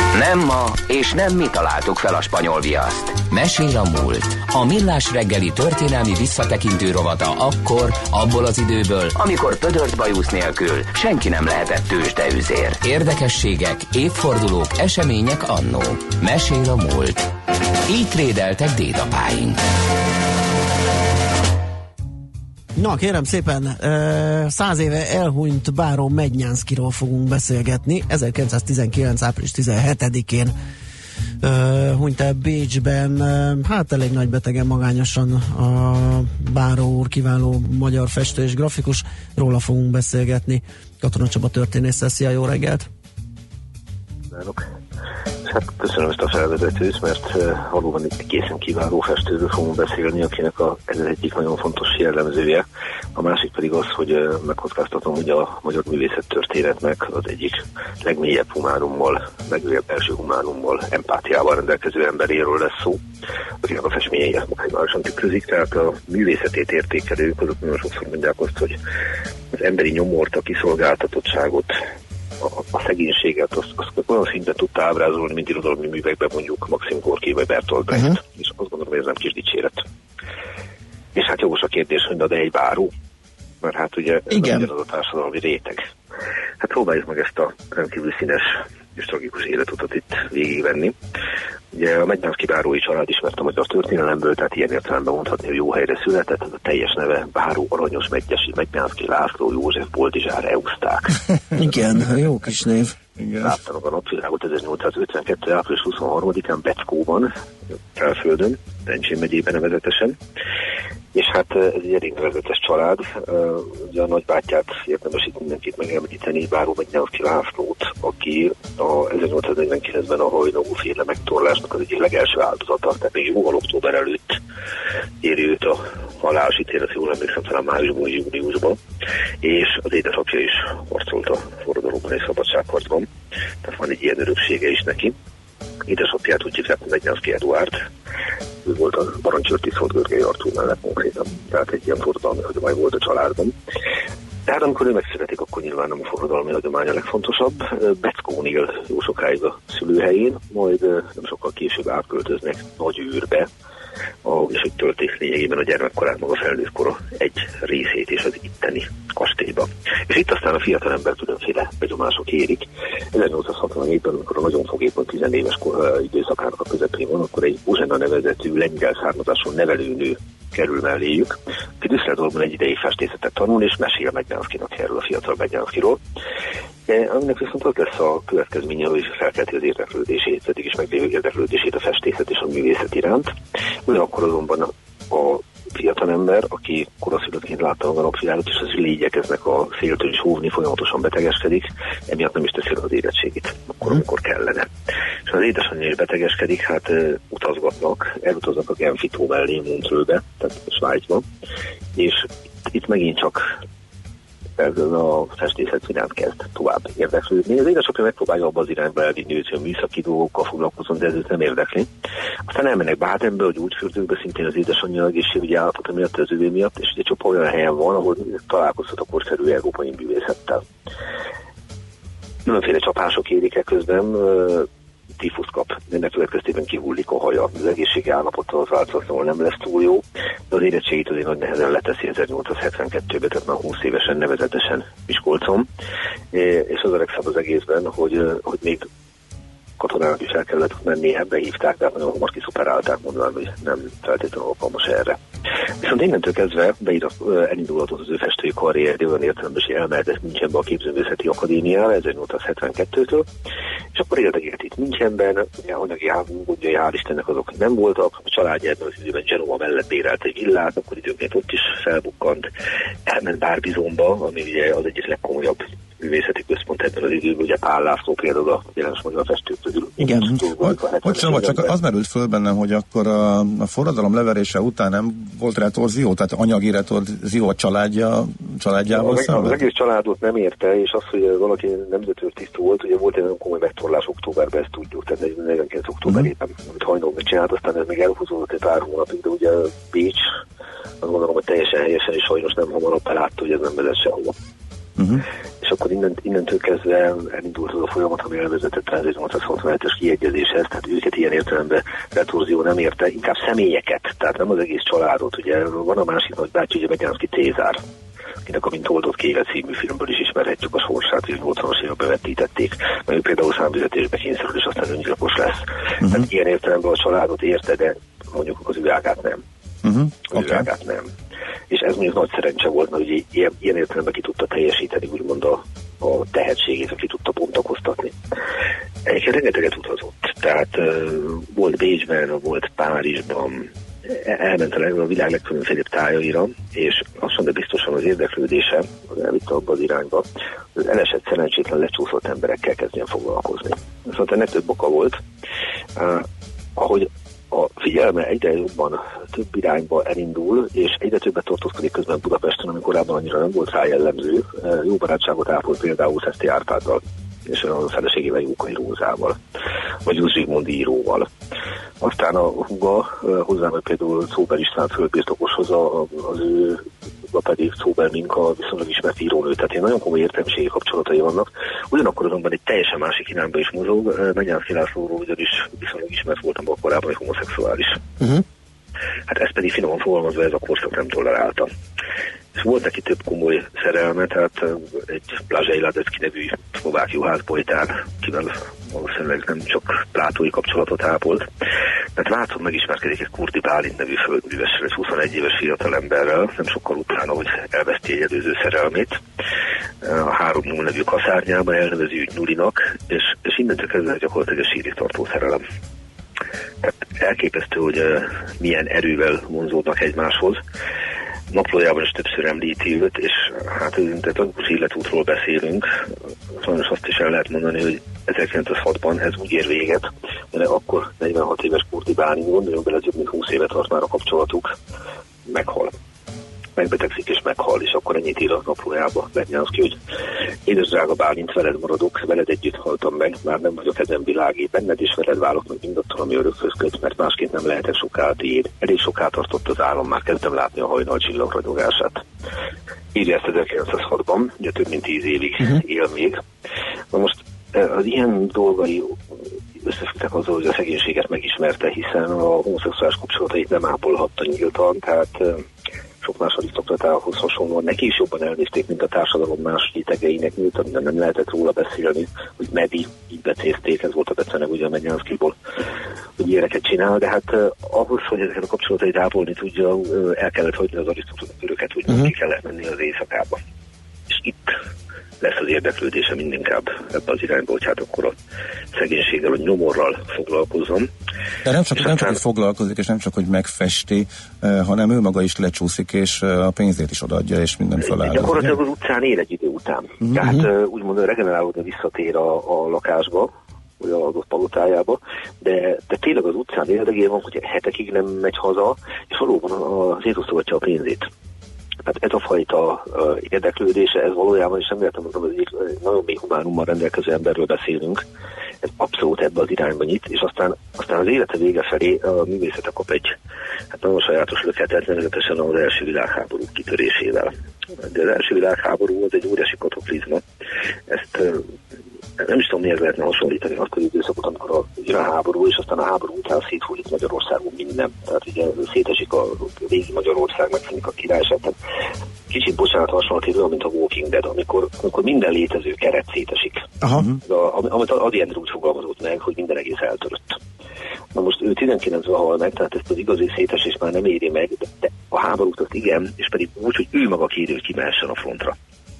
Nem ma, és nem mi találtuk fel a spanyol viaszt. Mesél a múlt. A Millás reggeli történelmi visszatekintő rovata akkor, abból az időből, amikor pödört bajusz nélkül senki nem lehetett tőzsdeüzér. Érdekességek, évfordulók, események annó. Mesél a múlt. Így trédeltek dédapáink. Na, kérem szépen, 100 éve elhunyt báró Mednyánszkiról fogunk beszélgetni. 1919. április 17-én hunyt el Bécsben, hát elég nagy betegen, magányosan a báró úr, kiváló magyar festő és grafikus. Róla fogunk beszélgetni. Katona Csaba történésszel, szia, jó reggelt! Hát köszönöm ezt a felvezetőt, mert valóban itt egészen kiváló festőről fogunk beszélni, akinek ez egyik nagyon fontos jellemzője. A másik pedig az, hogy megkockáztatom, hogy a magyar művészet történetnek az egyik legmélyebb humánummal, legmélyebb első humánummal, empátiával rendelkező emberéről lesz szó, akinek a festményei ezt maximálisan tükrözik, tehát a művészetét értékelők, azok nagyon sokszor mondják azt, hogy az emberi nyomort, a kiszolgáltatottságot, a szegénységet, azt olyan szinten tudta ábrázolni, mint irodalmi művekben, mondjuk Maxim Gorki vagy Bertolt Brecht, és azt gondolom, hogy ez nem kis dicséret. És hát jogos a kérdés, hogy de egy báró, mert hát ugye ez az a társadalmi réteg. Hát próbáljuk meg ezt a rendkívül színes és tragikus életutat itt végigvenni. Ugye a Mednyánszky bárói család ismert a magyar történelemből, tehát ilyen értelemben mondhatni, hogy jó helyre született. A teljes neve Báró Aranyos Medgyessy Mednyánszky László József Boldizsár Euzták. Igen, jó kis név. Láttam a napvilágot 1852. április 23-án Beckóban, Felföldön, Rendsén megyében nevezetesen. És hát ez egy elég nevezetes család. Ugye a nagybátyját érdemes itt mindenkit megemlíteni, Báró Mednyánszky Lászlót, aki a 1849-ben a hajnagú féle megtorlásnak az egyik legelső áldozata, tehát még jóval október előtt éri őt a halálos ítélet, jól emlékszem, talán májusban, júniusban, és az édesapja is harcolt a forradalomban és szabadságharcban, tehát van egy ilyen öröksége is neki. Édesapját úgy hívják, hogy Mednyánszky Eduárd, ő volt a parancsőr Tiszolt Görgely Artúr mellett konkrétan, tehát egy ilyen forradalmi hagyomány volt a családban. Tehát amikor ő megszületik, akkor nyilván nem a forradalmi hagyomány a legfontosabb. Beckón él jó sokáig a szülőhelyén, majd nem sokkal később átköltöznek Nagyűrbe, és hogy tölték lényegében a gyermekkorát, maga felnőttkora egy részét is az itteni kastélyba. És itt aztán a fiatalember különféle benyomások érik. 1864-ben, amikor a nagyon fogékony 10 éves időszakának a közepén van, akkor egy Bozsena nevezetű lengyel származású nevelőnő kerül melléjük, aki Düsseldorfban egy ideig festészetet tanul, és mesél Mednyánszkynak erről a fiatal Mednyánszkyról. Aminek viszont az lesz a következménye, hogy felkelti az érdeklődését, pedig is meglévő érdeklődését a festészet és a művészet iránt. Ugyanakkor azonban a fiatalember, aki koraszülöttként látta a napvilágot, és az üli igyekeznek a széltől is hóvni, folyamatosan betegeskedik, emiatt nem is teszi az érettségit, akkor, amikor kellene. És az édesanyja is betegeskedik, hát utazgatnak, elutaznak a Genfi tó mellé, Montreuxbe, tehát Svájcba, és itt megint csak a festészet iránt kezd tovább érdeklődni. Az édesapja megpróbálja abba az irányba elvinni őt, hogy a műszaki dolgokkal foglalkozom, de ez őt nem érdekli. Aztán elmennek Bádenbe, hogy úgy fürdőkbe, szintén az édesanyja egészségügyi állapota miatt, az ővé miatt, és egy csupa olyan helyen van, ahol találkozhat a korszerű európai művészettel. Különféle csapások érik el közben, tífusz kap, ennek következtében kihullik a haja. Az egészségi állapota az változatlanul nem lesz túl jó, de az érettségit azért nagy nehezen leteszi 1872-ben, tehát már 20 évesen, nevezetesen Miskolcon. És az a legszebb az egészben, hogy még katonának is el kellett menni, ebbe hívták, tehát nagyon hamar kiszuperálták, mondván, hogy nem feltétlenül alkalmas erre. Viszont innentől kezdve elindulhatott az ő festői karrierje, olyan értelemben, hogy elmehetett Münchenbe a Képzőművészeti Akadémiára 1872-től, és akkor érdekelt itt Münchenben, ugye anyagi háborúi, hál' Istennek azok nem voltak, a családja ebben az időben Genova mellett bérelt egy villát, akkor időnként ott is felbukkant, elment Bárbizonba, ami ugye az egyik legkomolyabb művészeti központ ebben az időben, ugye Pál László például a jelentős magyar festők közül. Igen. Bocsánat, csak az merült föl bennem, hogy akkor a forradalom leverése után nem volt retorzió, tehát anyagi retorzió a családjával szemben? Az egész családot nem érte, és az, hogy valaki nemzetőrtisztú volt, ugye volt egy nagyon komoly megtorlás októberben, ezt tudjuk, tehát 49. októberében, amit hajnalban megcsinált, aztán ez még elhúzódott egy pár hónapig, de ugye Bécs, azt gondolom, hogy teljesen helyesen és sajnos nem hamarabb belátta, hogy ez nem vezet sehova. És akkor innentől kezdve elindult az a folyamat, ami elvezetett a 1867-es kiegyezéshez, tehát őket ilyen értelemben retorzió nem érte, inkább személyeket, tehát nem az egész családot. Ugye van a másik nagybácsi, ugye Mednyánszky Cézár, akinek a Mint oldott ki élet című filmből is ismerhetjük a sorsát, és 80-as években vetítették, mert ő például számüzetésbe kényszerül, és aztán öngyilkos lesz. Tehát ilyen értelemben a családot érte, de mondjuk az ő ágát nem. Az ő ágát nem. És ez mondjuk nagy szerencse volt, mert ugye ilyen értelemben ki tudta teljesíteni, úgymond a tehetségét, ki tudta bontakoztatni. Egyébként rengeteget utazott. Tehát volt Bécsben, volt Párizsban, elment a világ legkülönfélebb tájaira, és azt mondja, biztosan az érdeklődése az elvitte abba az irányba, hogy az elesett szerencsétlen lecsúszott emberekkel kezdjen foglalkozni. Szóval ennek több oka volt. Ahogy a figyelme egyre jobban több irányba elindul, és egyre többet tartózkodik közben Budapesten, ami korábban annyira nem volt rá jellemző. Jó barátságot ápolt például Szeszti Árpáddal, és a feleségével Jókai Rózával, vagy Jusz Zsigmond íróval. Aztán a húga hozzám például Czóber István földbirtokoshoz, az ő pedig Czóber Minka viszonylag ismert írónő, tehát ilyen nagyon komoly értelmiségi kapcsolatai vannak. Ugyanakkor azonban egy teljesen másik irányba is mozog. Mednyánszky Lászlóról ugyanis viszonylag ismert voltam korábban, hogy homoszexuális. Hát ez pedig finoman fogalmazva ez a korszak nem tolerálta. És volt neki több komoly szerelme, tehát egy Blázsely Ladecki nevű szlovák juhászbolytár, kivel valószínűleg nem csak plátói kapcsolatot ápolt. Tehát látszom, megismerkedik egy Kurdi Bálint nevű földművessel, egy 21 éves fiatalemberrel, nem sokkal utána, hogy elveszti egy előző szerelmét. A 3-0 nevű kaszárnyában elnevezi őt Nyulinak, és innentől kezdve gyakorlatilag egy sírig tartó szerelem. Tehát elképesztő, hogy milyen erővel vonzódnak egymáshoz. Naplójában is többször említi őt, és hát egy tragikus életútról beszélünk. Sajnos azt is el lehet mondani, hogy 1906-ban ez úgy ér véget, mert akkor 46 éves Kurdi Bálint, gondoljon bele, több mint 20 éve tart már a kapcsolatuk, meghal. Megbetegszik és meghal, és akkor ennyit ír a naplójába Mednyánszky, hogy édes drága Bálint, veled maradok, veled együtt haltam meg, már nem vagyok ezen világé, benned és veled válok meg mindattól, ami örökhöz köt, mert másként nem lehetek soká tiéd. Elég soká tartott az álom, már kezdtem látni a hajnal csillagragyogását. Írja ezt 1906-ban, ugye több mint 10 évig él még. Na most az ilyen dolgai összefüggtek azzal, hogy a szegénységet megismerte, hiszen a homoszexuális kapcsolatait nem ápolhatta nyíltan, tehát sok más arisztokratához hasonlóan neki is jobban elnézték, mint a társadalom más rétegeinek, miután nem lehetett róla beszélni, hogy Medi, így becézték, ez volt a beceneg ugye a Mednyánszkyból, hogy ilyeneket csinál, de hát ahhoz, hogy ezeket a kapcsolatait ápolni tudja, el kellett hagyni az arisztokrata köröket, úgy ki kellett menni az éjszakába. És itt lesz az érdeklődése mindinkább ebbe az irányba, hogy hát akkor a szegénységgel, a nyomorral foglalkozom. De nem csak hogy foglalkozik, és nem csak, hogy megfesti, hanem ő maga is lecsúszik, és a pénzét is odaadja, és minden feláll. Gyakorlatilag az utcán él egy idő után. Tehát úgymond regenerálódni visszatér a lakásba, vagy az adott palotájába, de tényleg az utcán érdegél van, hogy hetekig nem megy haza, és valóban azért osztogatja a pénzét. Tehát ez a fajta érdeklődése, ez valójában, és nem értem, hogy egy nagyon mély humánummal rendelkező emberről beszélünk, ez abszolút ebbe az irányba nyit, és aztán az élete vége felé a művészete kap egy nagyon sajátos löketet, nevezetesen az első világháború kitörésével. De az első világháború az egy óriási kataklizma. Ezt nem is tudom, miért lehetne hasonlítani akkor időszakot, amikor a világháború, és aztán a háború után széthullik Magyarországon minden. Tehát ugye szétesik a régi Magyarország, megszűnik a királyság. Tehát kicsit bocsánat hasonlítani, mint a Walking Dead, amikor minden létező keret szétesik. Amit Adi Endre úgy fogalmazott meg, hogy minden egész eltörött. Na most ő 19-ben hal meg, tehát ezt az igazi szétesés már nem éri meg, de a háborút azt igen, és pedig úgy, hogy ő maga kéri, hogy kimehessen a frontra.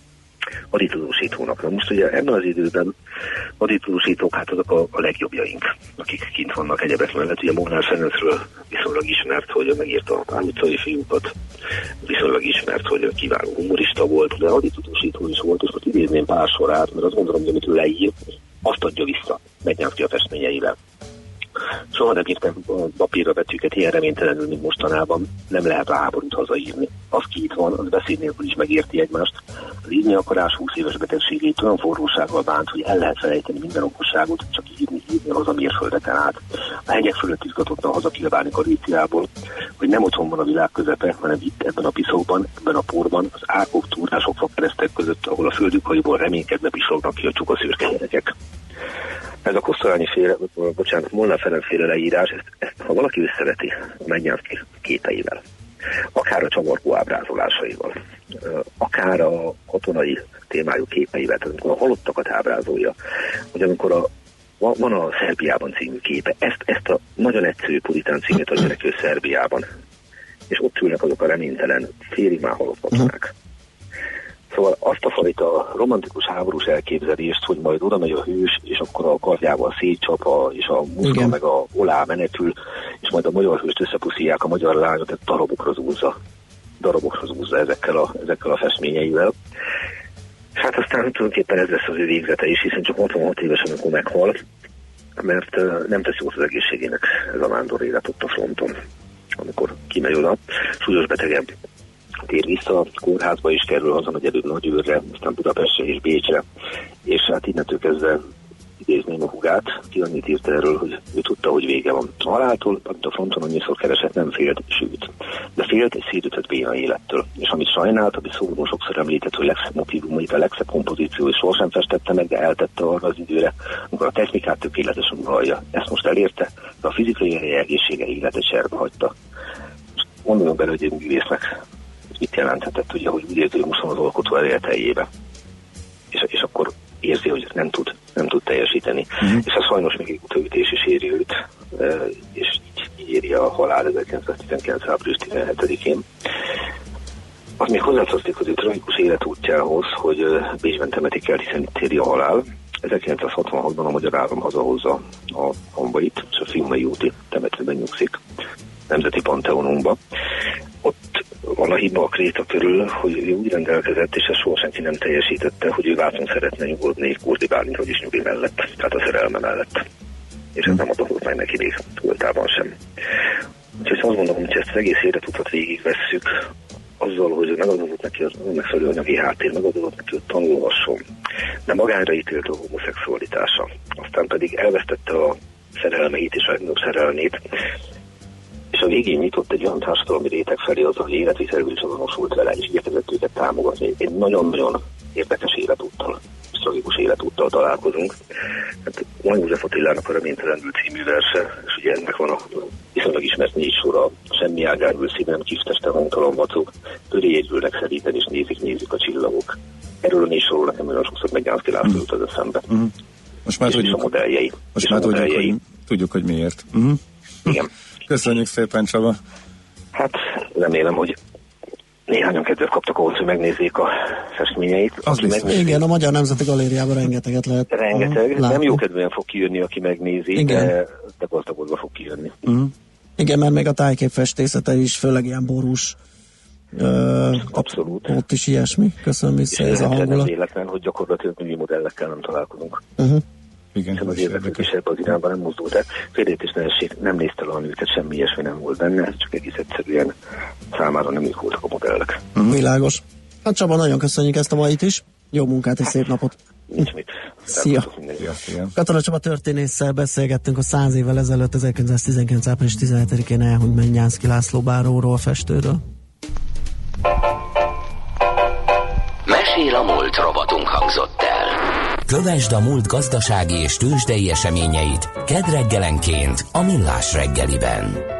Aditudósítónak. Most ugye ebben az időben aditudósítók hát azok a legjobbjaink, akik kint vannak egyebek mellett. Ugye Molnár Ferencről viszonylag ismert, hogy megírta a Pál utcai fiúkat, viszonylag ismert, hogy kiváló humorista volt, de aditudósító is volt, és most idézném pár sorát, mert azt gondolom, hogy amit ő leír, azt adja vissza Mednyánszky a festményeivel. És soha nem írtam papírra betűket ilyen reménytelenül, mint mostanában. Nem lehet a háborút hazaírni. Az ki itt van, az beszéd nélkül is megérti egymást. Az írni akarás 20 éves betegségét olyan forrósággal bánt, hogy el lehet felejteni minden okosságot, csak írni az a mérföldeken át. A hegyek fölött izgatottan hazakilválni Galíciából, hogy nem otthon van a világ közepe, hanem itt ebben a piszokban, ebben a porban, az árkok, túrások, fakeresztek között, ahol a földükhajból reménykedve pislognak ki a csukaszürke gyerekek. Ez a Molnár Ferenc féle leírás, ezt ha valaki összeveti a Mednyánszky képeivel, akár a csavargó ábrázolásaival, akár a katonai témájú képeivel, tehát amikor a halottakat ábrázolja, hogy amikor van a Szerbiában című képe, ezt a nagyon egyszerű puritán címét adja neki Szerbiában, és ott ülnek azok a reménytelen, félig már halott katonák. Szóval azt a fajta romantikus háborús elképzelést, hogy majd oda megy a hős, és akkor a kardjával szétcsap, és a muszka meg a olá menekül, és majd a magyar hőst összepuszíják a magyar lányot, tehát darabokra zúzza ezekkel a festményeivel. Hát aztán tulajdonképpen ez lesz az ő végzete is, hiszen csak 66 évesen, amikor meghal, mert nem tesz jót az egészségének ez a vándor élet ott a fronton, amikor kimegy oda, súlyos betegebb. Tér vissza, a kórházba is kerül, haza megy előbb Nagyőrre, aztán Budapestre és Bécsre, és hát innentől kezdve idézném a hugát, ki annyit írt erről, hogy ő tudta, hogy vége van. A haláltól, amit a fronton annyiszor keresett, nem félt, sőt. De félt egy szédített béna élettől. És amit sajnált, ami szóval sokszor említett, hogy legszebb motivumait, a legszebb kompozíció, és sohasem festette meg, de eltette arra az időre, amikor a technikát tökéletesen uralja. Ezt most elérte, de a fizikai egészsége életet cserbe hagyta. Gondoljunk bele, hogy egy művésznek mit jelenthetett, ugye, hogy úgy érzi, hogy most van az alkotó elértejébe. És akkor érzi, hogy nem tud teljesíteni. És ez sajnos még egy utóütés is éri őt, és így éri a halál 1919. április 17-én. Az még hozzátartozik az ő tragikus életútjához, hogy Bécsben temetik el, hiszen itt éri a halál. 1966-ban a magyar állam hazahozza a hambait, és a Fiumei úti temetőben nyugszik, Nemzeti Panteonumba. Ott van a hiba a kréta körül, hogy ő úgy rendelkezett, és ezt soha senki nem teljesítette, hogy ő vászon szeretne nyugodni Kurdi Bálint is Nyugi mellett, tehát a szerelme mellett. És ez nem adott meg neki még voltában sem. Úgyhogy azt gondolom, hogy ezt az egész életutat végigvesszük, azzal, hogy megadott neki a megfelelő anyagi háttér, megadott neki, hogy tanulhasson, de magányra ítélt a homoszexualitása. Aztán pedig elvesztette a szerelmeit és a legnagyobb szerelmét, és a végén nyitott egy olyan társadalmi réteg felé az, hogy életvitelből is azonosult vele, és igyekezett őket támogatni. Egy nagyon-nagyon érdekes életúttal, tragikus életúttal találkozunk. Hát Van József Attilának a Reménytelenül című verse, és ugye ennek van a viszonylag ismert 4 sora, semmi ágárül szívem, kifteste hangtalan vacok, töréjét ülnek szeríten, és nézik a csillagok. Erről a 4 sorról nekem olyan sokszor Mednyánszky László jut az eszembe. Most már tudjuk, a modelljei. Most már tudjuk, hogy miért. Igen. Köszönjük szépen, Csaba. Hát remélem, hogy néhányan kedvet kaptak ahhoz, hogy megnézzék a festményeit. Igen, a Magyar Nemzeti Galériában rengeteget lehet. Rengeteg. Nem jó kedvűen fog kijönni, aki megnézi, de gazdagodva fog kijönni. Igen, mert még a tájképfestészete is, főleg ilyen borús. Abszolút. Ott is ilyesmi. Köszönöm vissza, ez a hangulat. Nem véletlen, hogy gyakorlatilag művi modellekkel nem találkozunk. Igen, az érdeklődés ebben az irányban nem mozdult el. Félrejtés nem nézte le a nőket, semmi ilyesmi nem volt benne, csak egész egyszerűen számára nem ők voltak a modellek. Világos. Hát Csaba, nagyon köszönjük ezt a mait is. Jó munkát és szép napot. Nincs mit. Szia. Katona Csaba történésszel beszélgettünk a 100 évvel ezelőtt, 1919. április 17-én elhunyt Mednyánszky László báróról, festőről. Mesél a múlt robotunk hangzott el. Kövesd a múlt gazdasági és tőzsdei eseményeit kedd reggelenként a Millás reggeliben.